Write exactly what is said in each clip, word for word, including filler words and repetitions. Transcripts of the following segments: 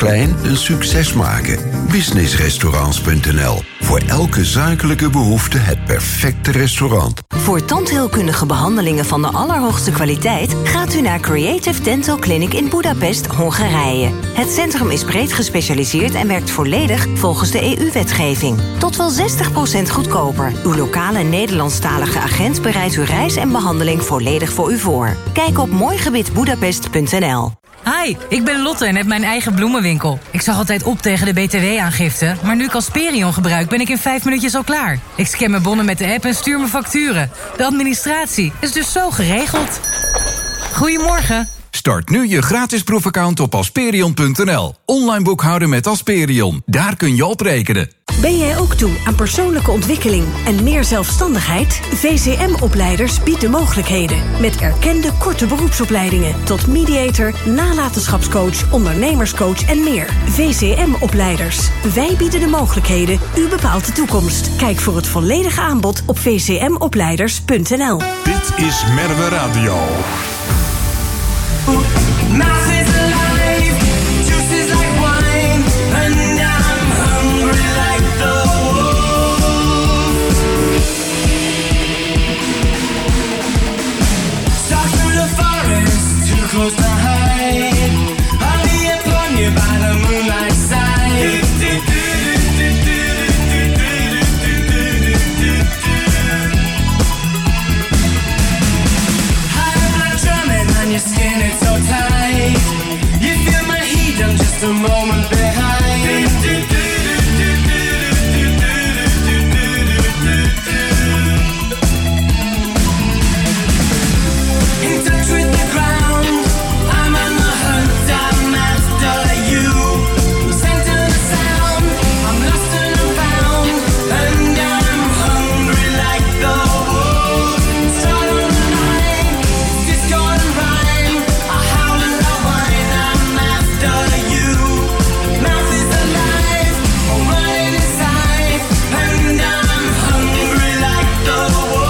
klein een succes maken. businessrestaurants punt n l. Voor elke zakelijke behoefte het perfecte restaurant. Voor tandheelkundige behandelingen van de allerhoogste kwaliteit gaat u naar Creative Dental Clinic in Budapest, Hongarije. Het centrum is breed gespecialiseerd en werkt volledig volgens de E U-wetgeving. Tot wel zestig procent goedkoper. Uw lokale Nederlandstalige agent bereidt uw reis en behandeling volledig voor u voor. Kijk op mooigebit budapest punt n l. Hi, ik ben Lotte en heb mijn eigen bloemenwinkel. Ik zag altijd op tegen de B T W-aangifte, maar nu ik Asperion gebruik ben ik in vijf minuutjes al klaar. Ik scan mijn bonnen met de app en stuur mijn facturen. De administratie is dus zo geregeld. Goedemorgen. Start nu je gratis proefaccount op asperion punt n l. Online boekhouden met Asperion. Daar kun je op rekenen. Ben jij ook toe aan persoonlijke ontwikkeling en meer zelfstandigheid? V C M-opleiders bieden mogelijkheden. Met erkende korte beroepsopleidingen tot mediator, nalatenschapscoach, ondernemerscoach en meer. V C M-opleiders. Wij bieden de mogelijkheden. U bepaalt de toekomst. Kijk voor het volledige aanbod op v c m opleiders punt n l. Dit is Merwe Radio. Mouth is alive, juice is like wine, and I'm hungry like the wolf. Stalk through the forest, too close to hide. I'll be upon you by the moonlight side. High blood drumming on your skin, it's so tight. You feel my heat, I'm just a moment behind. In touch with the ground, I'm on the hunt, I'm after you. Scent of the sound, I'm lost and I'm found, and I'm hungry like the wolf. Start on the line, discord and rhyme, I howl and I whine, I'm after you. Mouth is alive, I'm running inside, and I'm hungry like the wolf.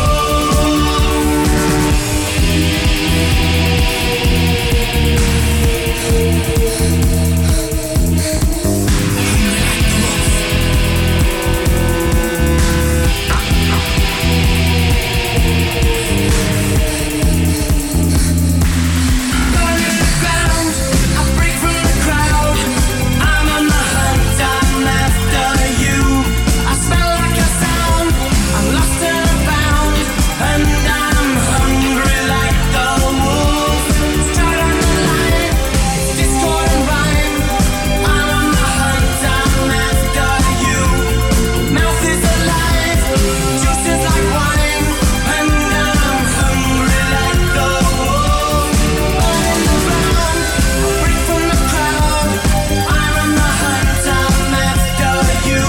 Burn in the ground, I break from the crowd. I'm on the hunt, I'm after you. I smell like a sound, I'm lost and I'm found, and I'm hungry like the wolf. Start on the line, discord and rhyme. I'm on the hunt, I'm after you. Mouth is alive, juice is like wine, and I'm hungry like the wolf. Burn in the ground, I break from the crowd. I'm on the hunt, I'm after you.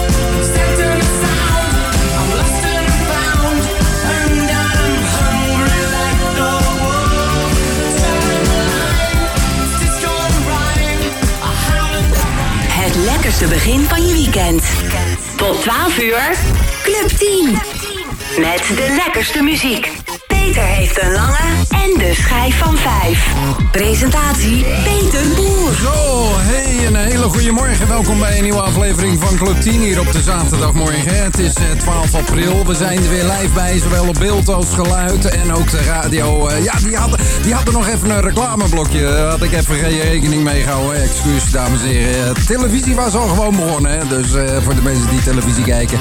Scent of the sound, I'm lost and I'm found, and I'm hungry like the wolf. Start on the line, discord and rhyme. I howl and I whine. Het lekkerste begin van je weekend. Tot twaalf uur, Club tien. Met de lekkerste muziek. Peter heeft een lange en de schijf van vijf. Presentatie Peter Boer. Zo, hey, een hele goede morgen. Welkom bij een nieuwe aflevering van Club tien hier op de zaterdagmorgen. Het is eh, twaalf april. We zijn er weer live bij, zowel op beeld als geluid. En ook de radio. Eh, ja, die hadden, die hadden nog even een reclameblokje. Daar had ik even geen rekening mee gehouden. Excuus, dames en heren. Uh, televisie was al gewoon begonnen. Hè? Dus uh, voor de mensen die televisie kijken.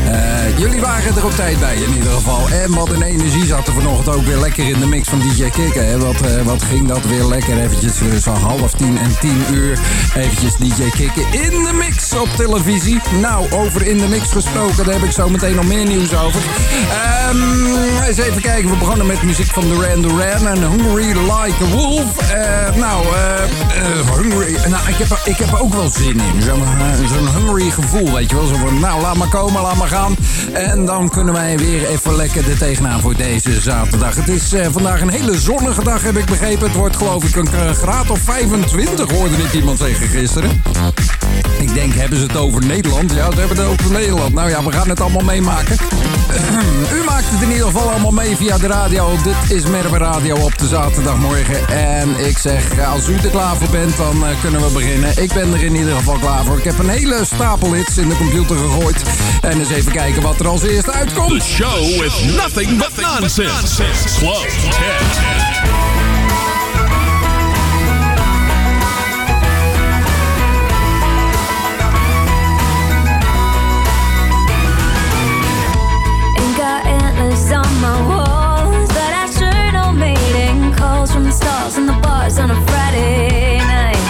Uh, jullie waren er op tijd bij in ieder geval. En wat een energie zat er vanochtend ook weer lekker in de mix van D J Kikken. Hè? Wat, uh, wat ging dat weer lekker eventjes uh, zo half tien en tien uur. Eventjes D J Kikken in de mix op televisie. Nou, over in de mix gesproken, daar heb ik zo meteen nog meer nieuws over. Um, eens even kijken, we begonnen met muziek van Duran Duran en Hungry Like a Wolf. Uh, nou, uh, uh, hungry. Nou, ik heb, er, ik heb er ook wel zin in. Zo'n uh, zo'n hungry gevoel, weet je wel. Zo van, nou, laat maar komen, laat maar gaan. En dan kunnen wij weer even lekker er tegenaan voor deze zaterdag. Het is uh, vandaag een hele zonnige dag, heb ik begrepen. Het wordt geloof ik een uh, graad of vijfentwintig, hoorde ik iemand zeggen gisteren. Ik denk, hebben ze het over Nederland? Ja, ze hebben het over Nederland. Nou ja, we gaan het allemaal meemaken. U maakt het in ieder geval allemaal mee via de radio. Dit is Merwe Radio op de zaterdagmorgen. En ik zeg, als u er klaar voor bent, dan uh, kunnen we beginnen. Ik ben er in ieder geval klaar voor. Ik heb een hele stapel hits in de computer gegooid. En eens even kijken wat er als eerste uitkomt. The show with nothing but nonsense. Club ten. On my walls, but I sure don't mating calls from the stars and the bars on a Friday night.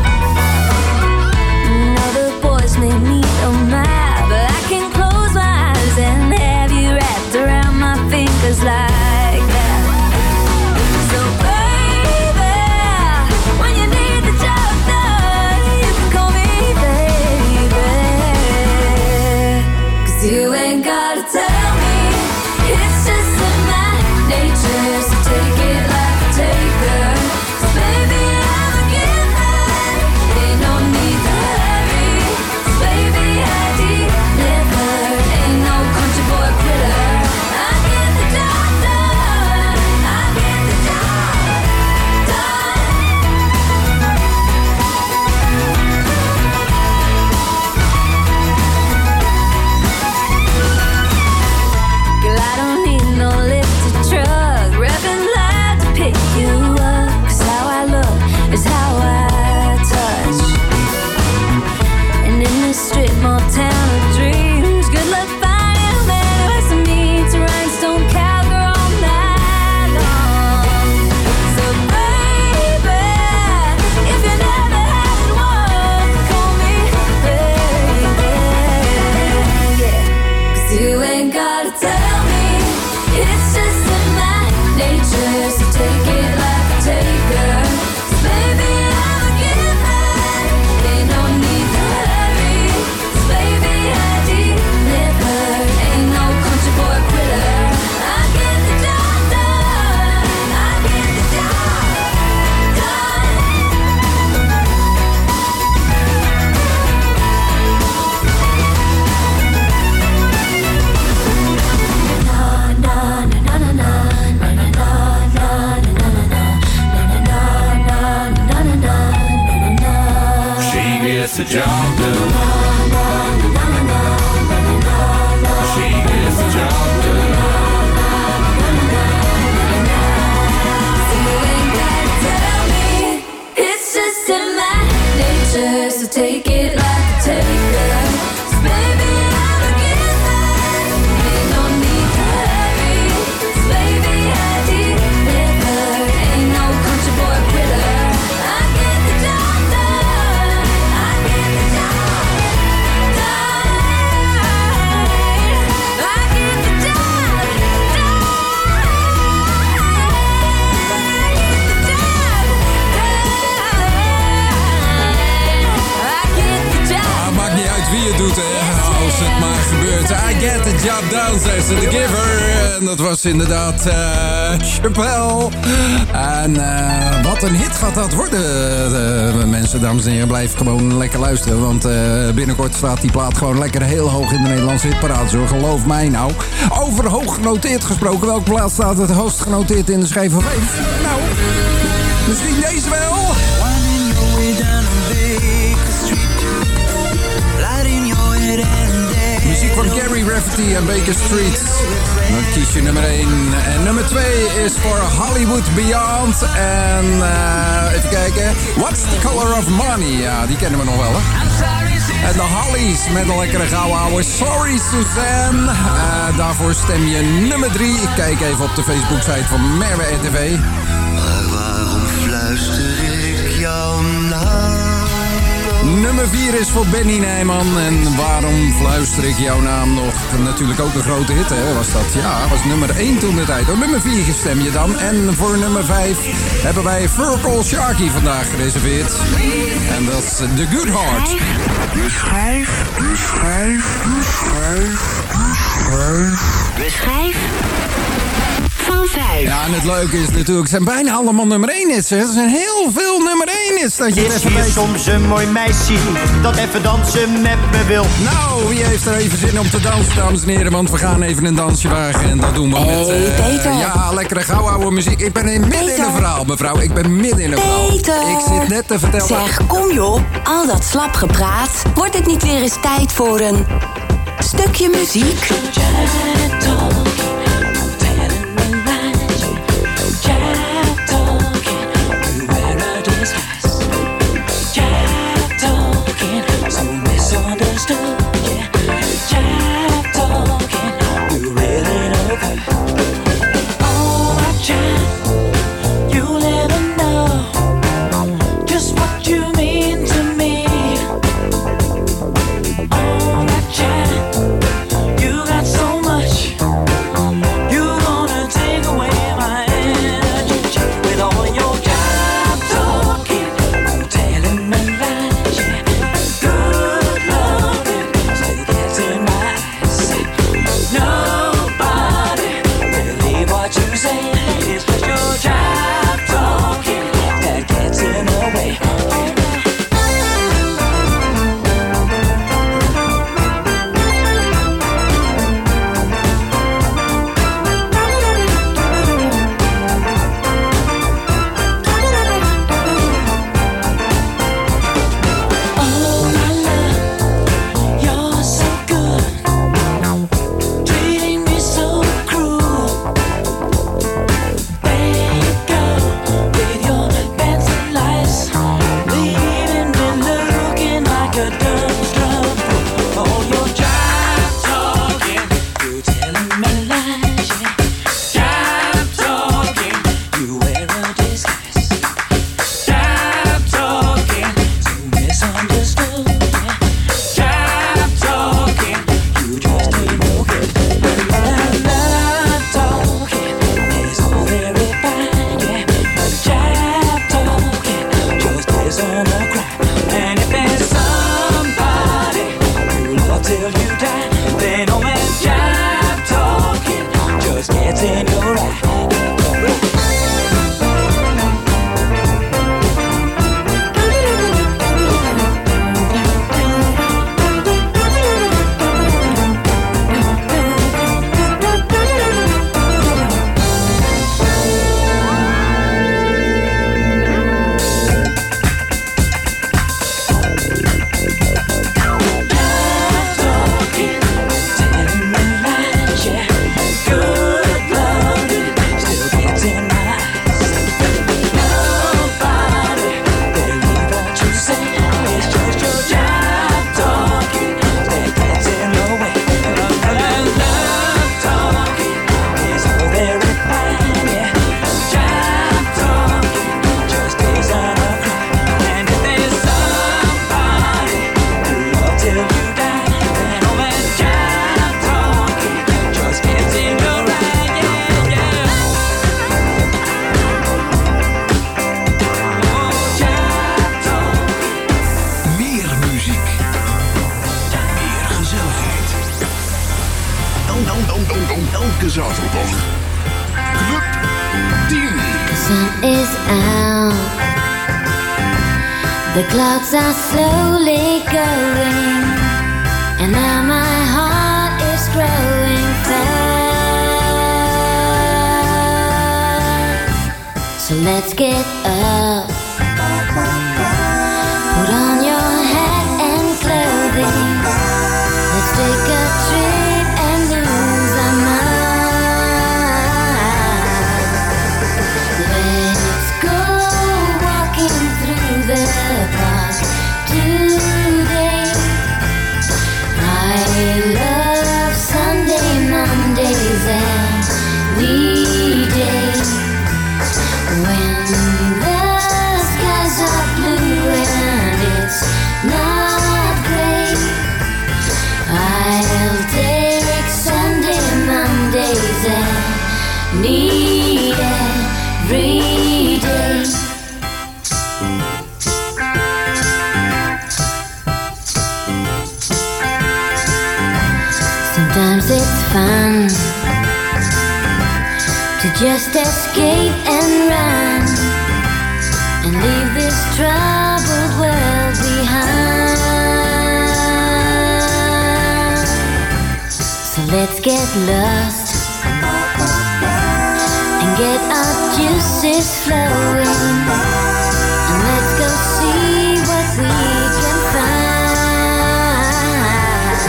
Now the boys may meet on my, but I can close my eyes and have you wrapped around my fingers like that. So baby, when you need the job done, you can call me baby. 'Cause you ain't gotta tell me. It's just in my nature, so take it like a taker. 'Cause baby, I'm a giver. Ain't no need to hurry. 'Cause baby, I deliver. Ain't no country boy quitter. I get the job done. I get the job Girl, I don't need no lifted truck, revving loud to pick you up. 'Cause how I look is how I touch. And in this strip mall town of dreams, good luck finding a man who has to meet to rhinestone cowgirl all night long. So baby, if you never had one, call me baby. Yeah, 'cause you ain't gotta tell me. It's just in my nature, so take it like a taker. 'Cause baby, I'm a giver. Ain't no need to hurry. 'Cause baby, I deliver. Ain't no country boy quitter. I get the job done. I get the job done. She gets the job done. She gets the job done. You ain't gotta tell me. It's just in my nature, so take it like a taker. 'Cause baby, I'm a giver. Ain't no need to hurry. 'Cause baby, I deliver. Ain't no country boy quitter. I get the job done. I get the job done. I get the job done. Ah, maakt niet uit wie het doet, hè. Als het maar gebeurt. I get the job done, zegt ze, The Giver. En dat was inderdaad uh, Chappelle. En uh, wat een hit gaat dat worden. Uh, mensen, dames en heren, blijf gewoon lekker luisteren. Want uh, binnenkort staat die plaat gewoon lekker heel hoog in de Nederlandse hitparade. Zo, geloof mij nou. Over hoog genoteerd gesproken. Welke plaats staat het hoogst genoteerd in de schijf van vijf? Nou, misschien deze wel. Muziek van Gary Rafferty en Baker Street. Dan kies je nummer één. En nummer twee is voor Hollywood Beyond. En uh, even kijken. What's the Color of Money? Ja, die kennen we nog wel, hè? En de Hollies met een lekkere gouden ouwe Sorry Suzanne. Uh, daarvoor stem je nummer drie. Ik kijk even op de Facebook-site van Merwe R T V. Maar waarom fluister ik jouw naam? Nummer vier is voor Benny Nijman. En waarom fluister ik jouw naam nog? Natuurlijk ook een grote hit, hè? Was dat? Ja, was nummer één toen de tijd. Op nummer vier stem je dan. En voor nummer vijf hebben wij Virgil Sharky vandaag gereserveerd. En dat is The Good Heart. De schijf, de schijf, de schijf, de schijf. De schijf van vijf. Ja, en het leuke is natuurlijk, het zijn bijna allemaal nummer één hits. Hè. Er zijn heel veel nummer één hits. Dat je het Is even hier weet. soms een mooi meisje dat even dansen met me wil? Nou, wie heeft er even zin om te dansen, dames en heren? Want we gaan even een dansje wagen en dat doen we Hey, met... eh, Peter. ja, lekkere gauw oude muziek. Ik ben in midden in Peter. een verhaal, mevrouw. Ik ben midden in een verhaal. Peter. Ik zit net te vertellen... Zeg, kom joh. Al dat slap gepraat. Wordt het niet weer eens tijd voor een stukje muziek? Elke zaterdag. Club tien. The sun is out. The clouds are slowly going, and now my heart is growing fast. So let's get up. Put on your hat and clothing. Let's take a trip and lose our mind. Let's go walking through the park today. I love Sunday, Mondays and weekdays, when the skies are blue and it's not gray. I'll take Sunday, Mondays and need every day. Sometimes it's fun to Just escape and run and leave this troubled world behind. So let's get lost and get our juices flowing, and let's go see what we can find.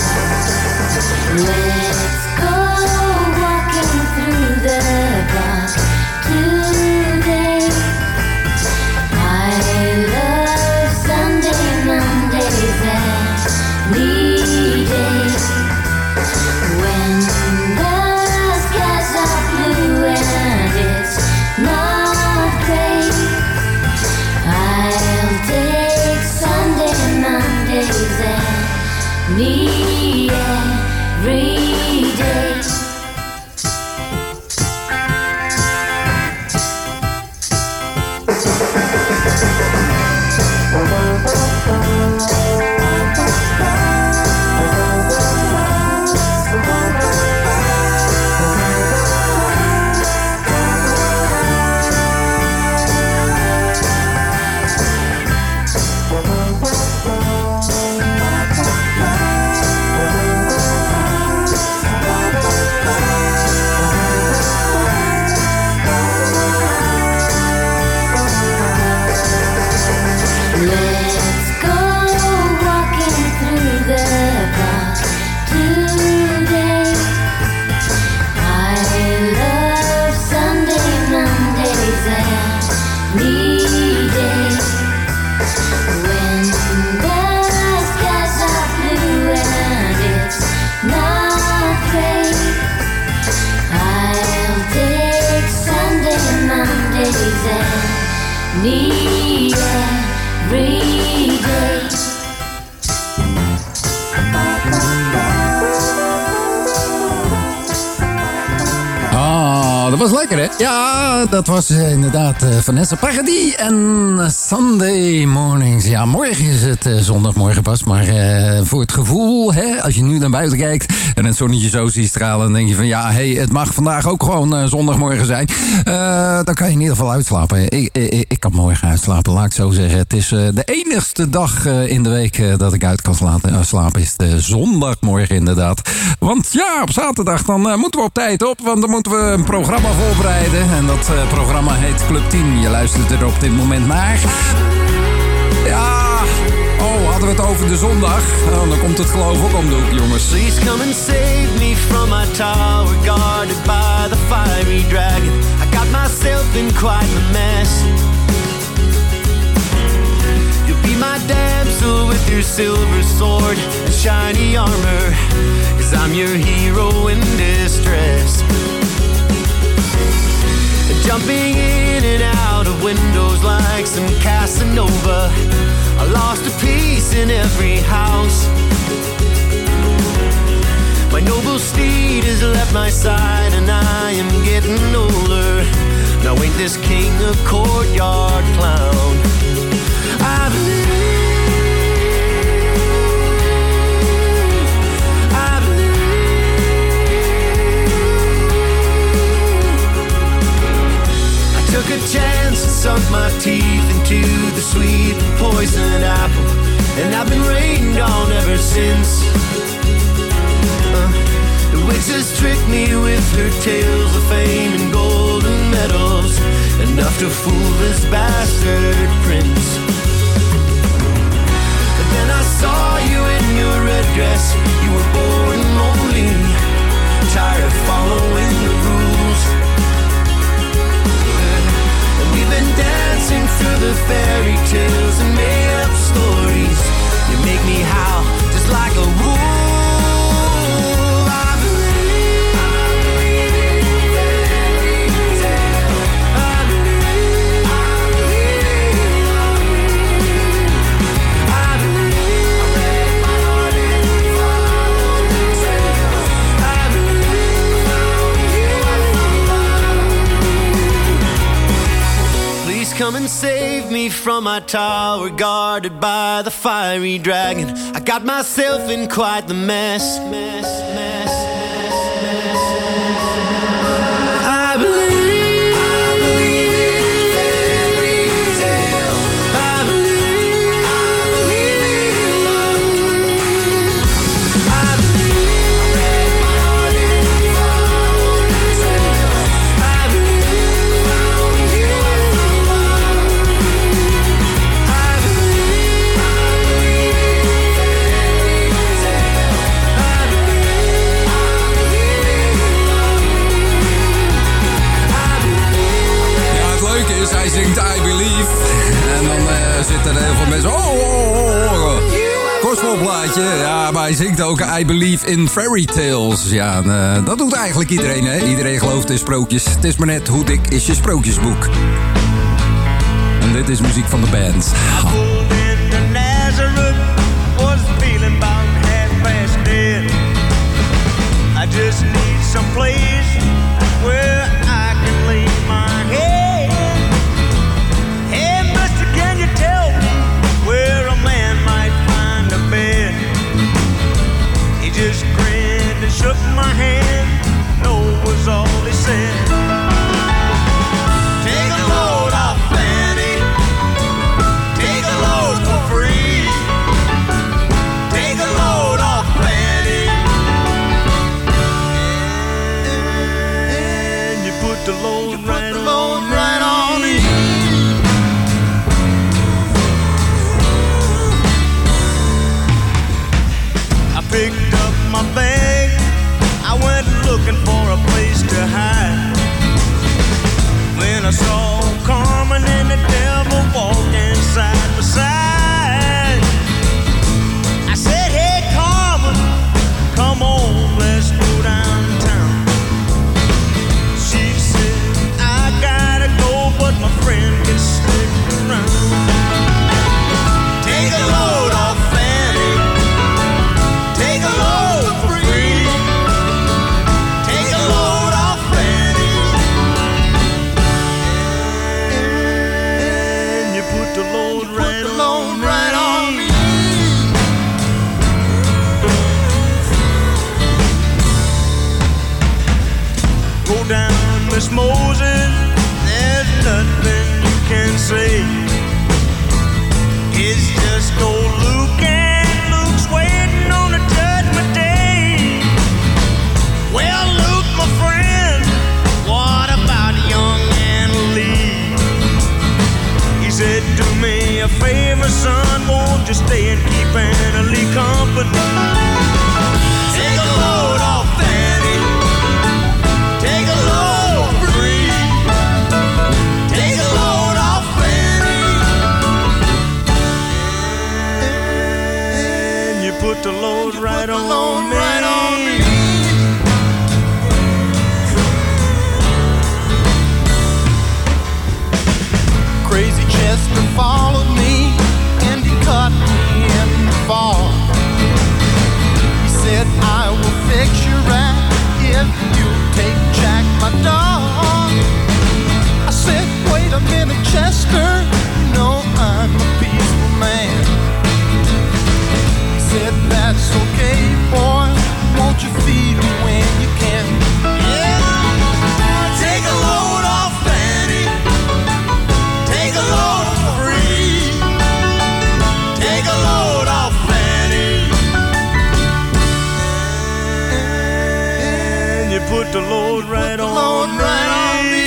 Let's go walking through the park today. I love Sunday, Mondays, every day. When the skies are blue and it's not gray, I'll take Sunday, Mondays, any every day. Let's go walking through the park today. I love Sunday, Mondays, any day. When the skies are blue and it's not gray, I'll take Sunday, Mondays, any every day. Ah, dat was lekker, hè? Ja, dat was uh, inderdaad uh, Vanessa Paradis en Sunday Mornings. Ja, morgen is het uh, zondagmorgen pas, maar uh, voor het gevoel, hè, als je nu naar buiten kijkt en het zonnetje zo ziet stralen, dan denk je van ja, hey, het mag vandaag ook gewoon uh, zondagmorgen zijn. Uh, dan kan je in ieder geval uitslapen. Ik, ik, ik kan morgen uitslapen, laat ik zo zeggen. Het is uh, de enigste dag uh, in de week uh, dat ik uit kan slapen, uh, slapen is de zondagmorgen inderdaad. Want ja, op zaterdag dan uh, moeten we op tijd op, want dan moeten we een programma voorbereiden. En dat uh, programma heet Club tien. Je luistert er op dit moment naar. Ja, oh, hadden we het over de zondag? Oh, dan komt het geloof ook om de hoek, jongens. Please come and save me from my tower, guarded by the fiery dragon. I got myself in quite a mess. You'll be my damsel with your silver sword and shiny armor, 'cause I'm your hero in distress. Jumping in and out of windows like some Casanova, I lost a piece in every house. My noble steed has left my side and I am getting older. Now ain't this king a courtyard clown? I believe, I believe. I took a chance and sunk my teeth into the sweet and poisoned apple, and I've been rained on ever since. Uh, the witch has tricked me with her tales of fame and golden medals, enough to fool this bastard prince. But then I saw you in your red dress. You were bored and lonely, tired of following the rules. And we've been dancing through the fairy tales and made up stories. You make me howl just like a wolf. Come and save me from my tower, guarded by the fiery dragon. I got myself in quite the mess. mess, mess, mess, mess. I believe. wereldplaatje. Ja, maar hij zingt ook I Believe in Fairy Tales. Ja, uh, dat doet eigenlijk iedereen, hè? Iedereen gelooft in sprookjes. Het is maar net hoe dik is je sprookjesboek. En dit is muziek van de band. I just need some place where I can lay my head. Hey, mister, can you tell me where a man might find a bed? He just grinned and shook my hand. No was all he said. Take a load off Fanny. Take a load for free. Take a load off Fanny. Put the load right on, right on me. I picked up my bag. I went looking for a place to hide. When I saw Carmen and the devil walking side by side, I said, hey Carmen, come on, let's go downtown. But my friend can stick around. Take a load off Fanny. Take a load for free. Take a load off Fanny. And you put the load right on, load right on me. Go down, Miss Moses. There's nothing you can say. It's just old Luke, and Luke's waiting on the judgment day. Well, Luke, my friend, what about young Anna Lee? He said, do me a favor, son, won't you stay and keep Anna Lee company? Take a load off Fanny. Take a load free. Take a load off Fanny. And you put the load right on me. Right on me. Crazy Chester followed me and he caught me in the fall. He said, I will fix you right if you take Jack, my dog. I said, wait a minute, Chester, you know I'm a peaceful man. He said, that's okay, boy, won't you feed him when you can? Yeah, take a load off Fanny. Take a load for free. Take a load off Fanny. And you put the load right on, load right on me.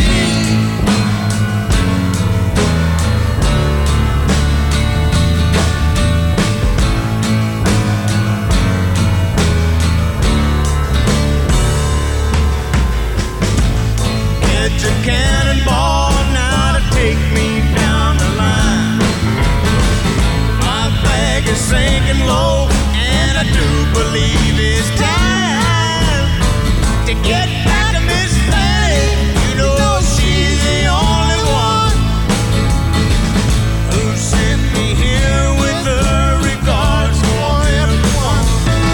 It's a cannonball now to take me down the line. My bag is sinking low, and I do believe it's time to get back to Miss Fanny. You know she's the only one who sent me here with her regards for everyone.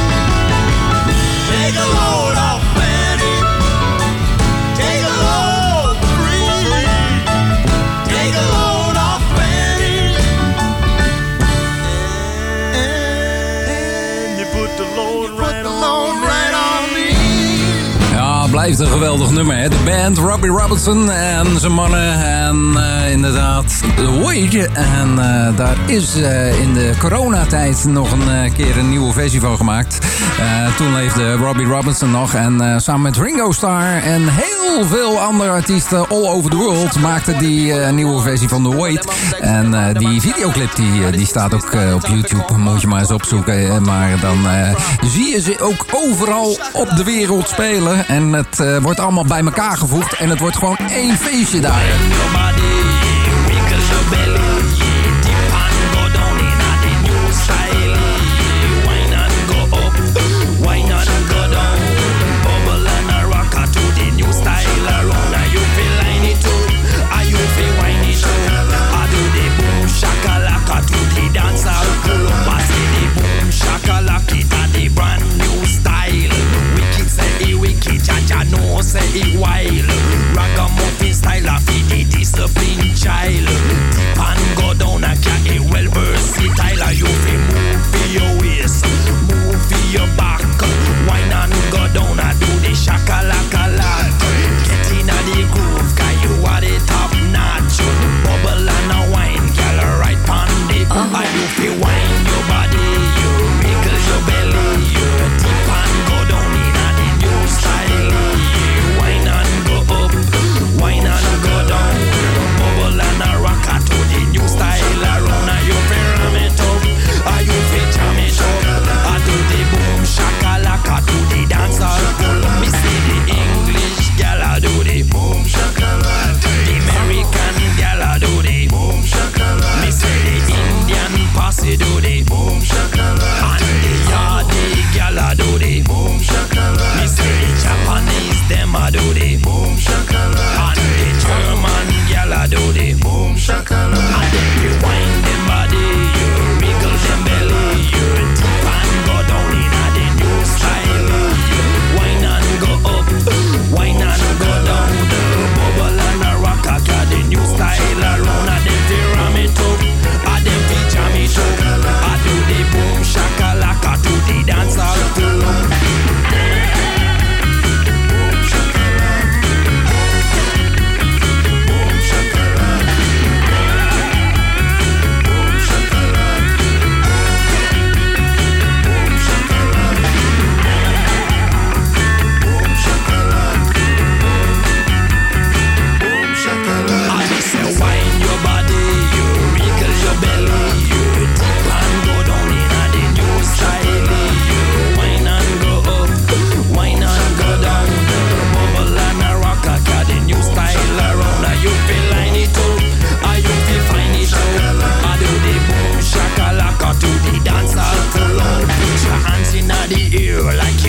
Take a load off Fanny. Take a load free. Take a load off Fanny. And you put the load right on, right on me. Ja, blijft een geweldig nummer, hè? De band Robbie Robertson en zijn mannen. En uh, inderdaad, The Wade. En uh, daar is uh, in de coronatijd nog een uh, keer een nieuwe versie van gemaakt. Uh, toen leefde Robbie Robertson nog. En uh, samen met Ringo Starr en heel veel andere artiesten all over the world maakten die uh, nieuwe versie van The Wade. En uh, die videoclip die, uh, die staat ook uh, op YouTube. Moet je maar eens opzoeken. Maar dan uh, zie je ze ook overal op de wereld spelen. En het uh, wordt allemaal bij elkaar gevoegd. En het wordt gewoon één feestje daar.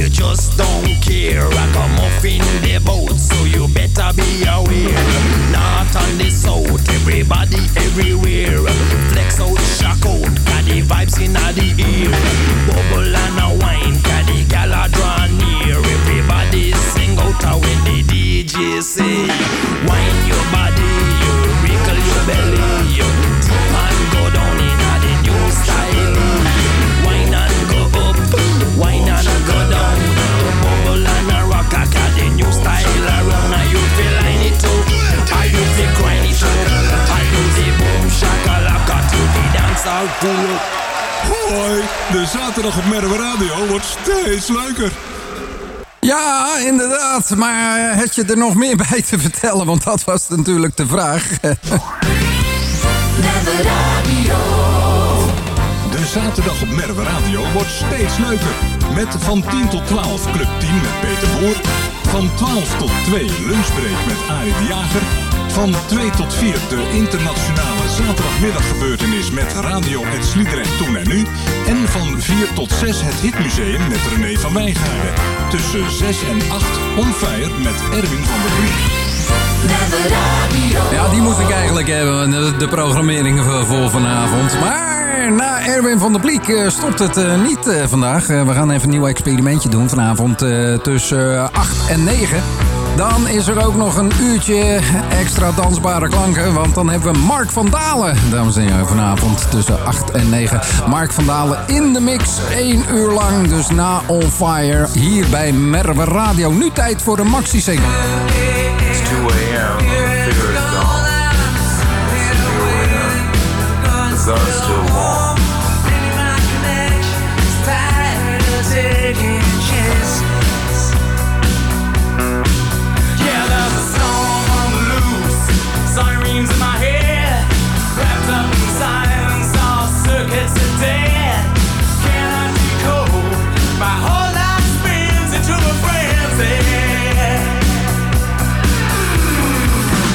you just don't care. I come off in the boat, so you better be aware. North and the south, everybody everywhere. Flex out, shock out, got the vibes in the ear. Bubble and a wine, got the gala draw near. Everybody sing out when the D J say, wine your body, you wrinkle your belly, you dip and go down in the new style. Wine and go up, wine and go down. Bubble and a rock, I got the new style around. Are you feeling it too? Are you feel grind it too? Are you the boom shakalaka to the dance out pull up? Hoi, de zaterdag op Merwe Radio wordt steeds leuker. Ja, inderdaad. Maar had je er nog meer bij te vertellen? Want dat was natuurlijk de vraag. Merwe Radio. De zaterdag op Merwe Radio wordt steeds leuker. Met van tien tot twaalf Club tien met Peter Boer. Van twaalf tot twee Lunchbreak met Arie de Jager. Van twee tot vier de internationale zaterdagmiddaggebeurtenis met Radio Het Sliedrecht Toen en Nu. En van vier tot zes het Hitmuseum met René van Wijngaarden. Tussen zes en acht On Fire met Erwin van der Vliet. Ja, die moest ik eigenlijk hebben, de, de programmering voor, voor vanavond. Maar na Erwin van der Bliek uh, stopt het uh, niet uh, vandaag. Uh, we gaan even een nieuw experimentje doen vanavond uh, tussen uh, acht en negen. Dan is er ook nog een uurtje extra dansbare klanken. Want dan hebben we Mark van Dalen. Dames en heren, vanavond tussen acht en negen. Mark van Dalen in de mix. één uur lang. Dus na On Fire. Hier bij Merwe Radio. Nu tijd voor een maxi-single. It's two a.m. Figure it's gone. The gun's still warm. Yeah, there's a storm on the loose. Sirens in my head. Wrapped up in silence, all circuits are dead. Cannot decode. My whole life spins into a frenzy.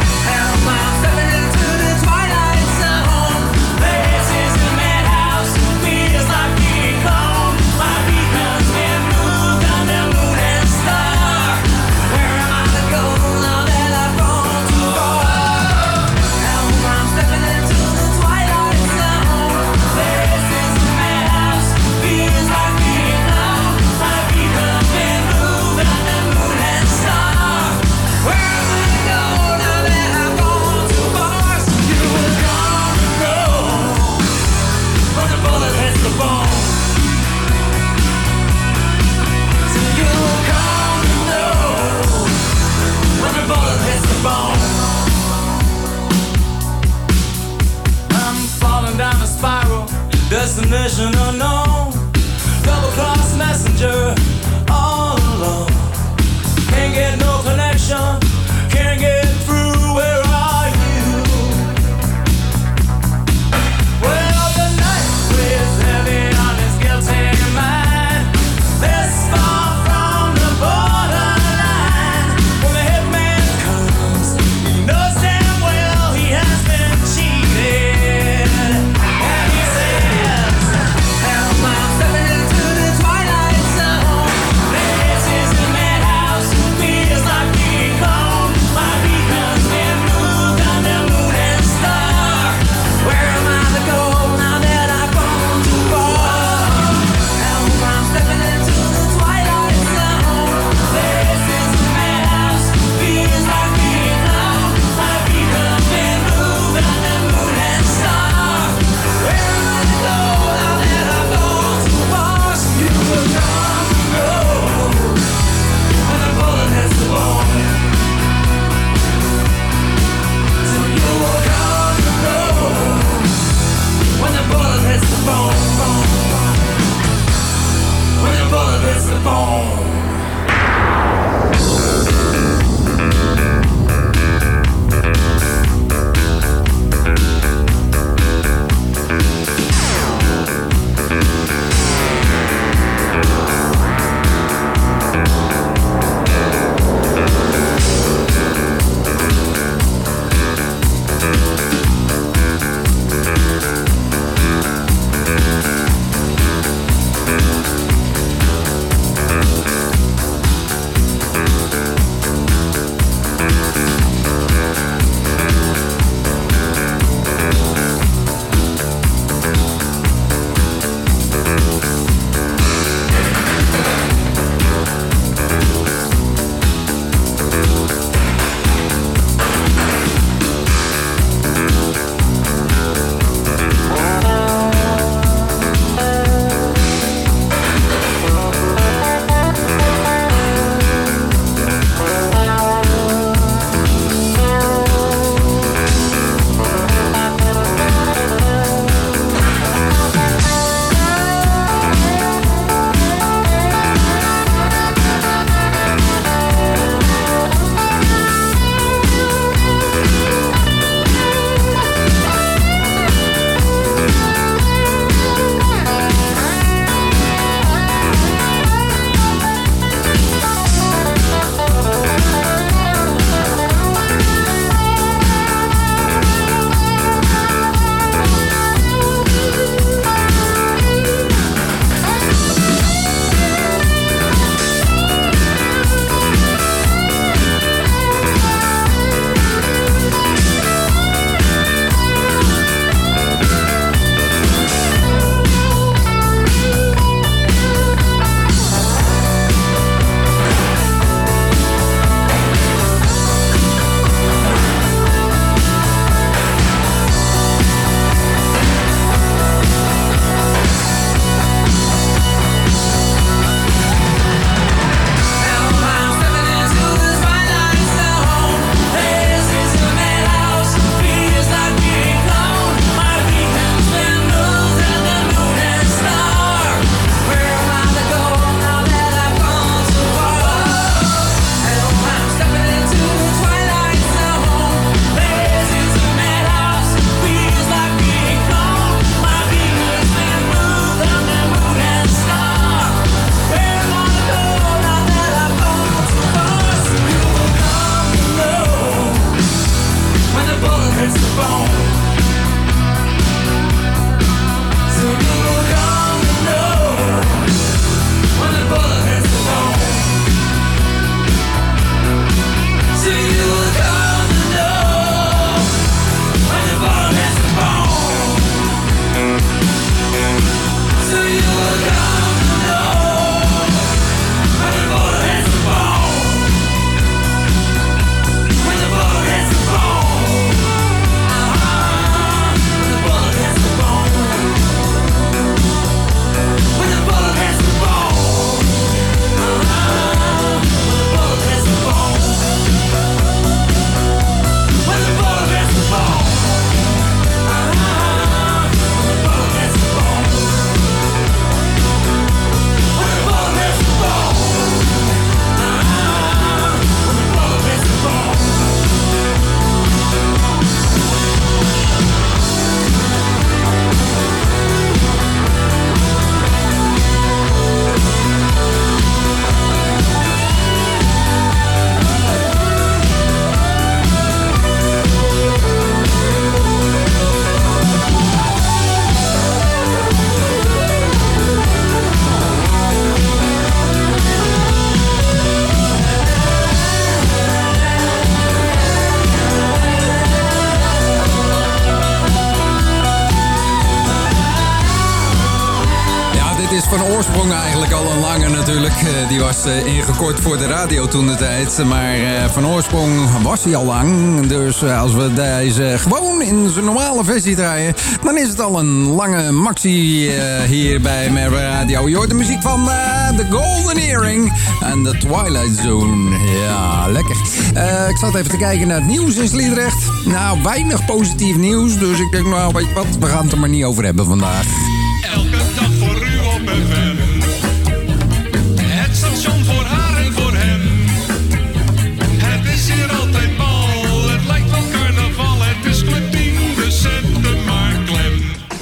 eigenlijk al een lange natuurlijk. Uh, die was uh, ingekort voor de radio toen de tijd. Maar uh, van oorsprong was hij al lang. Dus uh, als we deze gewoon in zijn normale versie draaien, dan is het al een lange maxi uh, hier bij Merwe Radio. Je hoort de muziek van uh, The Golden Earring en The Twilight Zone. Ja, lekker. Uh, ik zat even te kijken naar het nieuws in Sliedrecht. Nou, weinig positief nieuws. Dus ik denk, nou, weet je wat, we gaan het er maar niet over hebben vandaag. Elke dag voor u op F M. Het station voor haar en voor hem. Het is hier altijd bal. Het lijkt wel carnaval. Het is club tien, dus zet hem maar klem.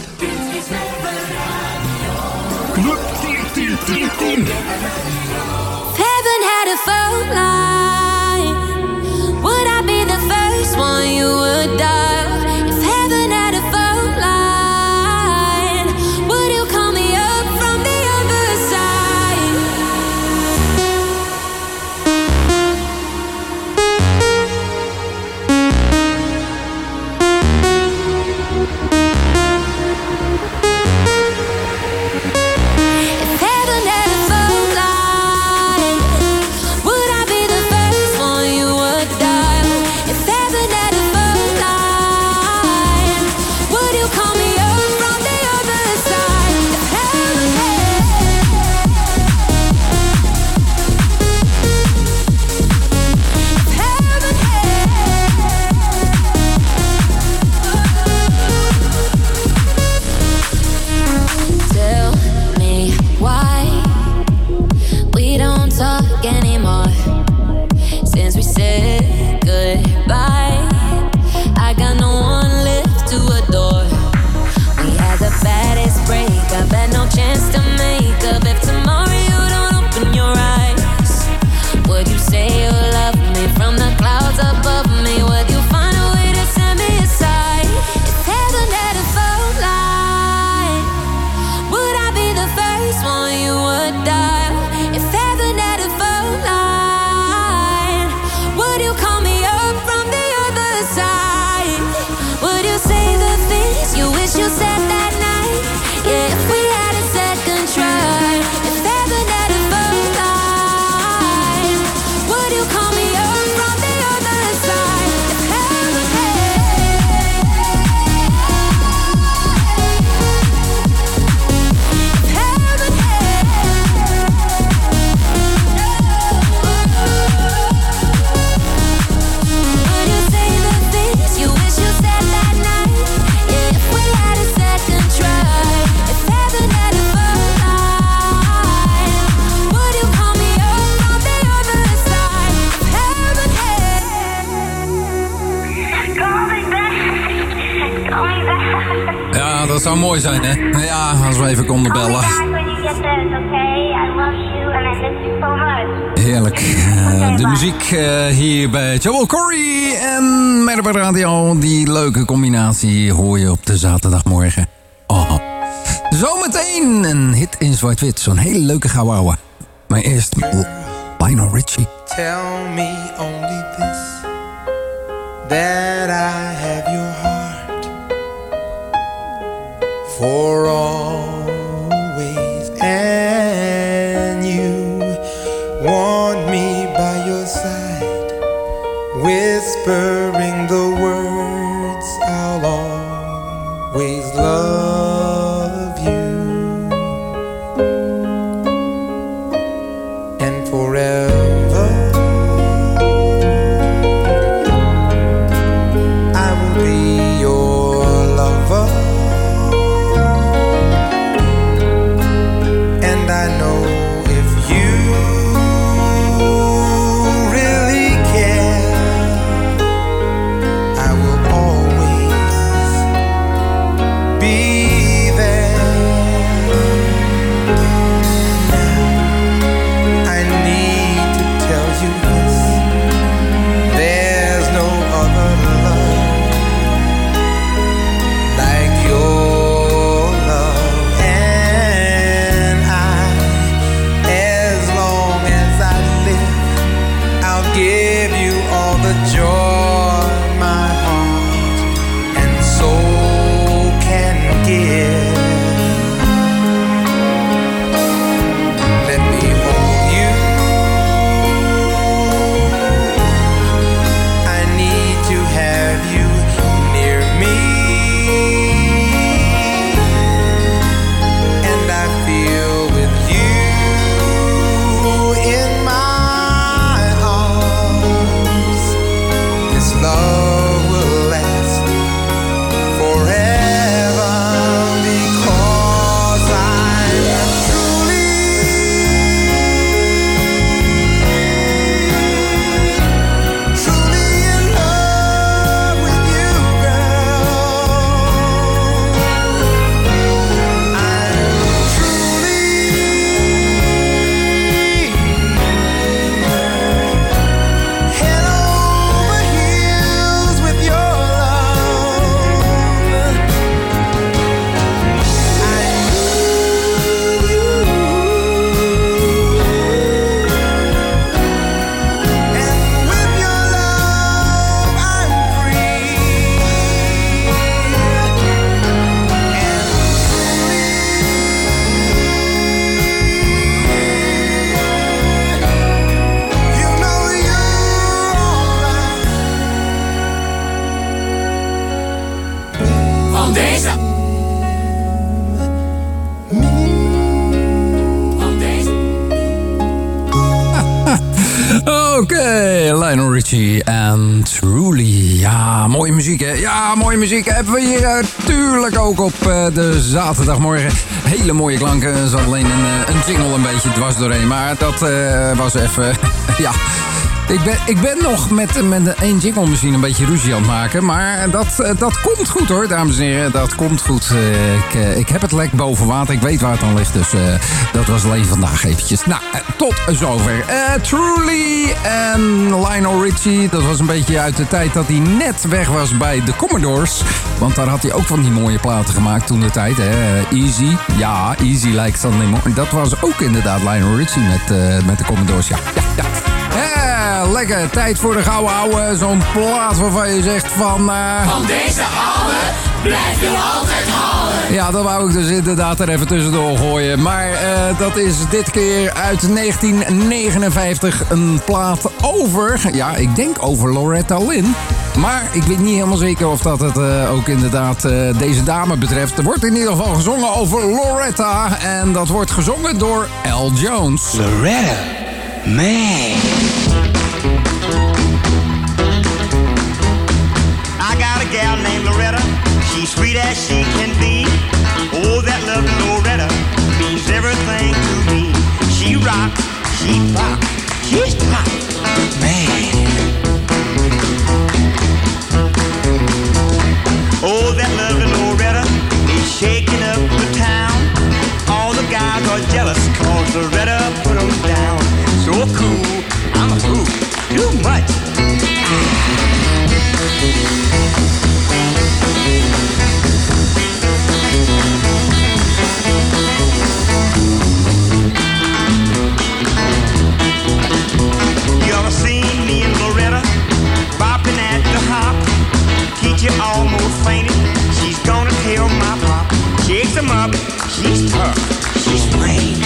Club tien, tien, tien, tien. Heaven had a phone line. Would I be the first one you would dial? If heaven had a phone line, would you call me up from the other side? If heaven had a phone line, would I be the first one you would dial? If heaven had a phone line, would you call me up from the other side? If heaven had, if heaven had, tell me why we don't talk anymore. Since we said goodbye, I got no one left to adore. We had the baddest breakup, had no chance to make up. If tomorrow you don't open your eyes, would you say you love me from the clouds above me? Would you find a way to send me aside? If heaven had a phone line, would I be the first one you would dial? If heaven had a phone line, would you call me up from the other side? Would you say the things you wish you said that night? Yeah, if we had a second try. If heaven had a phone line, would you call me up from the other side? If heaven had, if heaven had, would you say the things you wish you said that night? Yeah, if we had a second try. If heaven had a phone line, would you call me up from the other side? If heaven had, call me back, call me back. Ja, dat zou mooi zijn, hè? Ja, als we even konden bellen. When you get this, okay? I love you and I miss you so much. Heerlijk. Uh, de muziek uh, hier bij Joel Corey en Merwe Radio. Die leuke combinatie hoor je op de zaterdagmorgen. Oh. Zometeen een hit in zwart-wit. Zo'n hele leuke gouden ouwe. Maar eerst Lionel Richie. Tell me only this, that I have your heart for always, and you want me by your side, whispering the words, I'll always love you, and forever I will be your lover, and I know if you really care, Oké, okay, Lionel Richie en Truly. Ja, mooie muziek hè. Ja, mooie muziek hebben we hier natuurlijk ook op uh, de zaterdagmorgen. Hele mooie klanken. Er zat alleen een, een jingle een beetje dwars doorheen. Maar dat uh, was even... ja... Ik ben, ik ben nog met, met één jingle misschien een beetje ruzie aan het maken. Maar dat, dat komt goed hoor, dames en heren. Dat komt goed. Ik, ik heb het lek boven water. Ik weet waar het aan ligt. Dus uh, dat was alleen vandaag eventjes. Nou, tot zover. Uh, Truly en Lionel Richie. Dat was een beetje uit de tijd dat hij net weg was bij de Commodores. Want daar had hij ook van die mooie platen gemaakt toen de tijd. Hè. Easy. Ja, Easy lijkt dan niet mooi. Dat was ook inderdaad Lionel Richie met, uh, met de Commodores. Ja, ja, ja. Ja, lekker. Tijd voor de gouden ouwe. Zo'n plaat waarvan je zegt van... Uh... Van deze ouwe blijf je altijd houden. Ja, dat wou ik dus inderdaad er even tussendoor gooien. Maar uh, dat is dit keer uit negentien negenenvijftig een plaat over... Ja, ik denk over Loretta Lynn. Maar ik weet niet helemaal zeker of dat het uh, ook inderdaad uh, deze dame betreft. Er wordt in ieder geval gezongen over Loretta. En dat wordt gezongen door Al Jones. Loretta, man. I got a gal named Loretta. She's sweet as she can be. Oh, that loving Loretta means everything to me. She rocks, she pop, she's pop, man. Oh, that loving Loretta is shaking up the town. All the guys are jealous cause Loretta put them down. So cool, I'm a fool, too much. You ever seen me and Loretta bopping at the hop? Teacher almost fainted. She's gonna tell my pop. Shakes him up. She's tough. She's plain.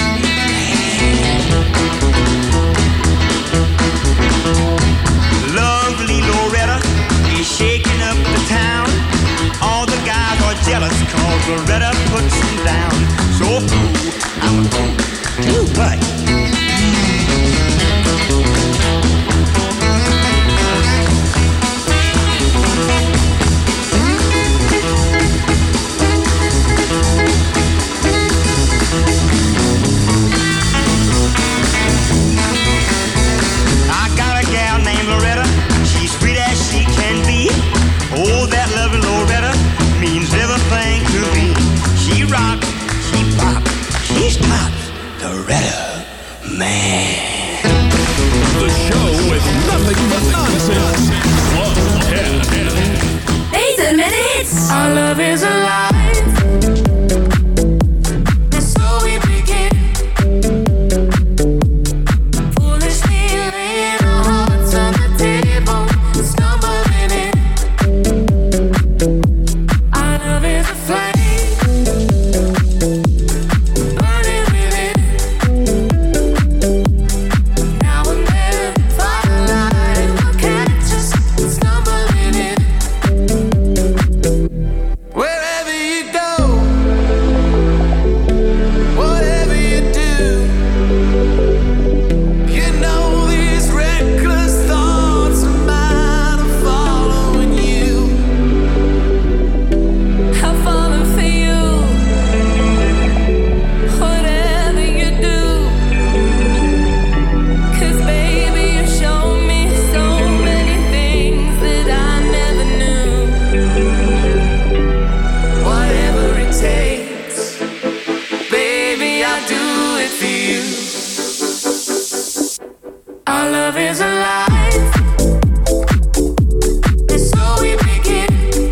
Lovely Loretta is shaking up the town. All the guys are jealous cause Loretta puts them down. So cool, I'm a fool, too much. I got a gal named Loretta. She's sweet as she can be. Oh, that loving Loretta means everything to me. She rock, she pop, she's top. Loretta, man. The show with nothing but nonsense. Love, yeah, yeah. Eten met de hits. Our love is alive. So we begin. Foolishly laying our hearts on the table, stumbling in. Our love is a flame, burning within. Now and then, firelight will catch us stumbling in. Wherever you go, Whatever you do, you know these reckless thoughts of mine are following you. I've fallen for you. Whatever you do, 'cause baby you show me so many things that I never knew. Whatever it takes, baby, I'll do it for you. Our love is alive. And so we begin.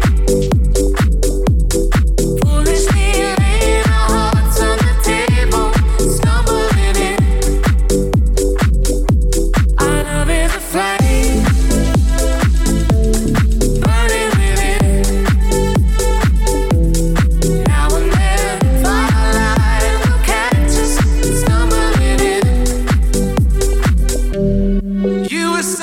Foolishly laying our hearts on the table, stumbling in. Our love is a flame, burning within. Now and then, firelight will catch us stumbling in. You were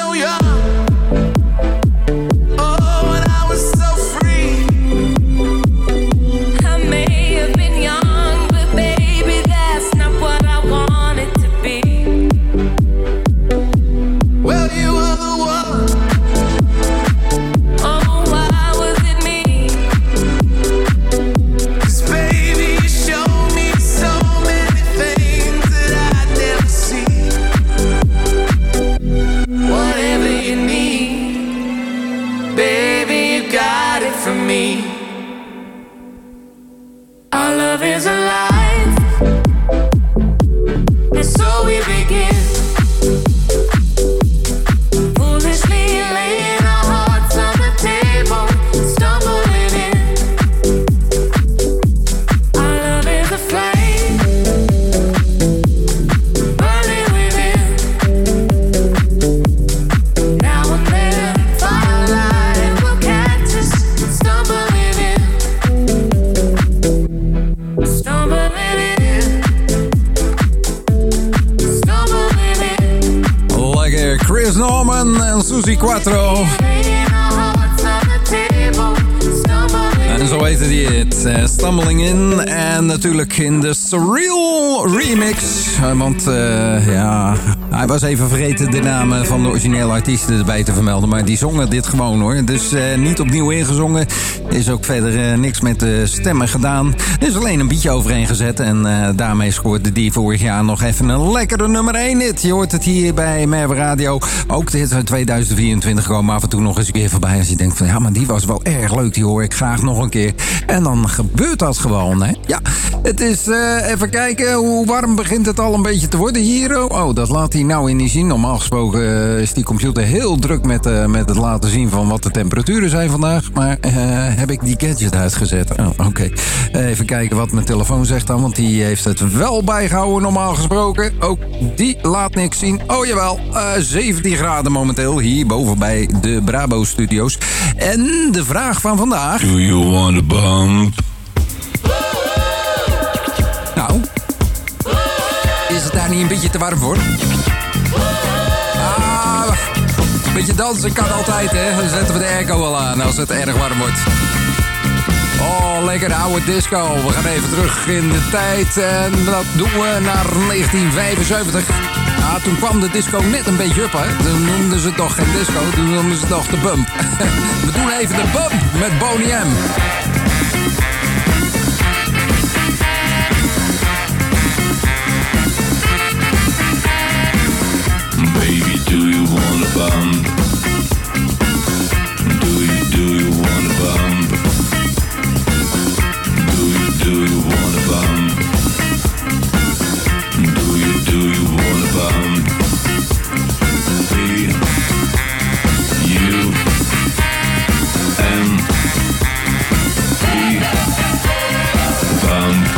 Norman en Susie Quattro. En zo heette die het. Uh, Stumbling In. En natuurlijk in de Surreal remix. Uh, want uh, ja, hij was even vergeten de namen van de originele artiesten erbij te vermelden. Maar die zongen dit gewoon hoor. Dus uh, niet opnieuw ingezongen. Er is ook verder uh, niks met de stemmen gedaan. Er is alleen een beatje overheen gezet. En uh, daarmee scoorde die vorig jaar nog even een lekkere nummer één hit. Je hoort het hier bij Merwe Radio. Ook de hits uit tweeduizend vierentwintig komen af en toe nog eens een keer voorbij. Als je denkt van ja, maar die was wel erg leuk. Die hoor ik graag nog een keer. En dan gebeurt dat gewoon, hè. Ja, het is, uh, even kijken, hoe warm begint het al een beetje te worden hier? Oh, dat laat hij nou in niet zien. Normaal gesproken uh, is die computer heel druk met, uh, met het laten zien van wat de temperaturen zijn vandaag. Maar uh, heb ik die gadget uitgezet? Oh, oké. Okay. Uh, even kijken wat mijn telefoon zegt dan, want die heeft het wel bijgehouden normaal gesproken. Ook die laat niks zien. Oh jawel, uh, zeventien graden momenteel hier boven bij de Brabo Studios. En de vraag van vandaag... Do you want a bump? Nou, is het daar niet een beetje te warm voor? Ah, een beetje dansen kan altijd, hè. Dan zetten we de airco wel aan als het erg warm wordt. Oh, lekker oude disco. We gaan even terug in de tijd en dat doen we naar negentien vijfenzeventig. Ja, toen kwam de disco net een beetje op, hè. Toen noemden ze het toch geen disco, toen noemden ze het toch de bump. We doen even de bump met Boney M. Baby, do you want a bump? Do you, do you want a bump? Do you, do you want a bump? Do you, do you want a bump? B, U, M, B, bump.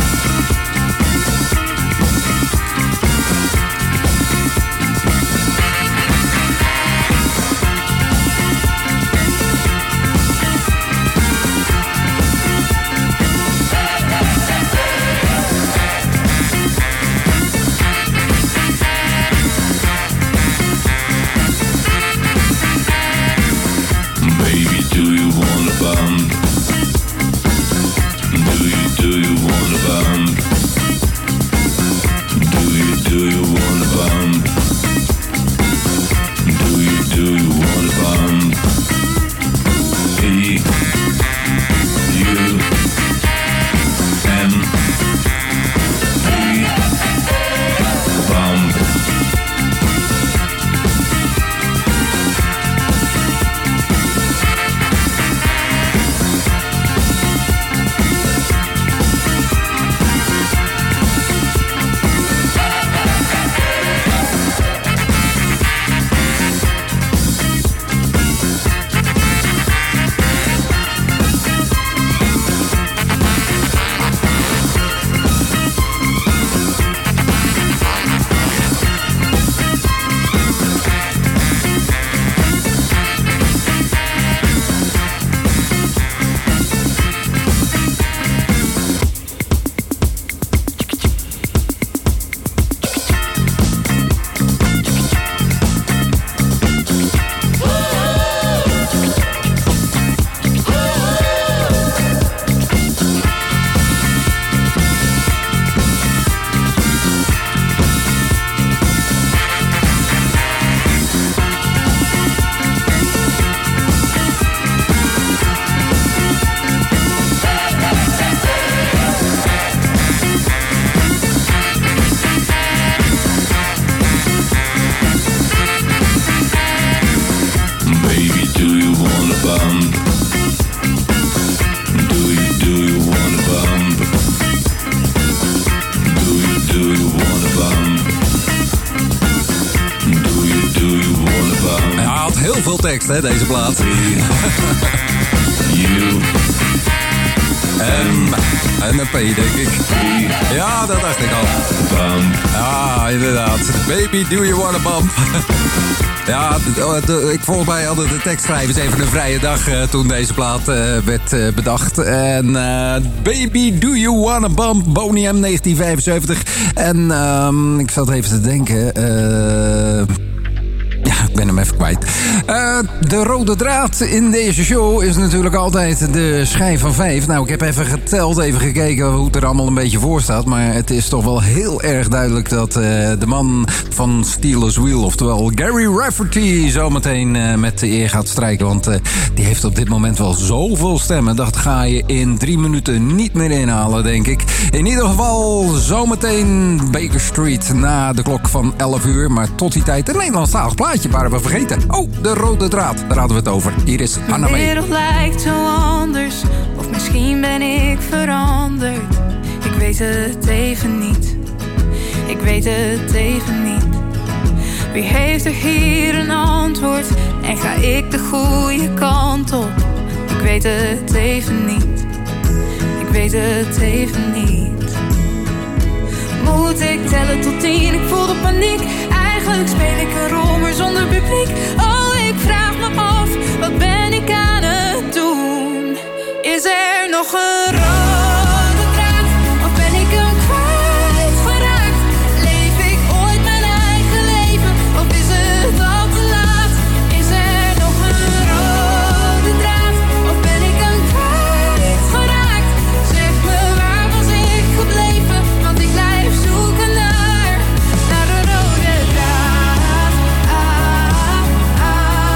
Tekst, hè, deze plaat. U M en een P, denk ik. Ja, dat dacht ik al. Bump. Ja, inderdaad. Baby, do you want a bump? Ja, de, de, ik volgens mij hadden de tekstschrijvers even een vrije dag uh, toen deze plaat uh, werd uh, bedacht. En uh, Baby, do you want a bump? Boney M, negentien vijfenzeventig. En um, ik zat even te denken... Uh, Ja, ik ben hem even kwijt. Uh, de rode draad in deze show is natuurlijk altijd de schijf van vijf. Nou, ik heb even geteld, even gekeken hoe het er allemaal een beetje voor staat. Maar het is toch wel heel erg duidelijk dat uh, de man van Steelers Wheel, oftewel Gary Rafferty, zometeen uh, met de eer gaat strijken. Want uh, die heeft op dit moment wel zoveel stemmen. Dat ga je in drie minuten niet meer inhalen, denk ik. In ieder geval zometeen Baker Street na de klok van elf uur. Maar tot die tijd een Nederlandstalig plaatje waren we vergeten. Oh, de rode draad, daar hadden we het over. Hier is Anna May. De wereld lijkt zo anders, of misschien ben ik veranderd. Ik weet het even niet, ik weet het even niet. Wie heeft er hier een antwoord en ga ik de goede kant op? Ik weet het even niet, ik weet het even niet. Moet ik tellen tot tien, ik voel de paniek. Eigenlijk speel ik een rol, maar zonder publiek. Oh, ik vraag me af, wat ben ik aan het doen? Is er nog een rode draad, of ben ik hem kwijtgeraakt? Leef ik ooit mijn eigen leven, of is het al te laat? Is er nog een rode draad, of ben ik hem kwijtgeraakt? Zeg me, waar was ik gebleven? Want ik blijf zoeken naar, naar de rode draad. Ah, ah,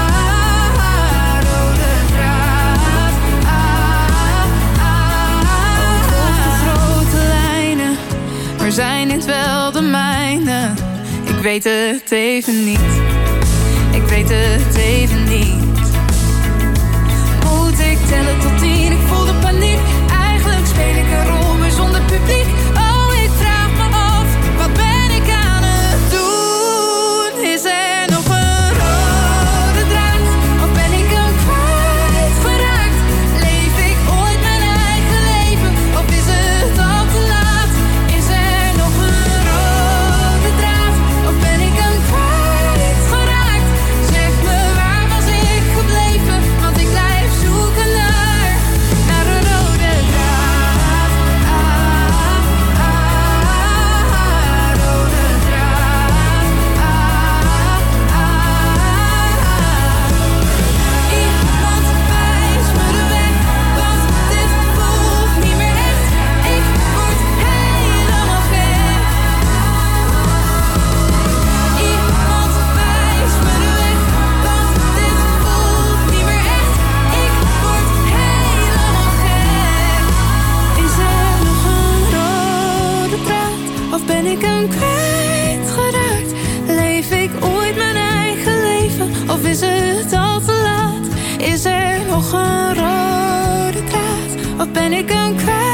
ah, rode draad. Ah, ah, ah. Ook de grote lijnen, maar zijn dit wel de mijne? Ik weet het even niet, ik weet het even niet. Moet ik tellen tot tien, ik voel de paniek. Eigenlijk speel ik een rol, maar zonder publiek. Oh, ik vraag me af, wat ben ik aan het doen? Is er nog een rode draad, of ben ik hem kwijtgeraakt? Leef ik ooit mijn eigen leven, of is het al te laat? Is er nog een rode draad, of ben ik hem kwijtgeraakt? Zeg me, waar was ik gebleven? Want ik blijf zoeken naar, naar een rode draad. Ah, ah, ah, rode draad. Ah, ah. Iemand wijst me de weg, want dit voelt niet meer echt. Ik word helemaal gek. Iemand wijst me de weg, want dit voelt niet meer echt. Ik word helemaal gek. Is er nog een rode draad, of ben ik hem kwijtgeraakt? Leef ik ooit mijn eigen leven, of is het al te laat? Is er nog een rode draad, of ben ik hem kwijtgeraakt?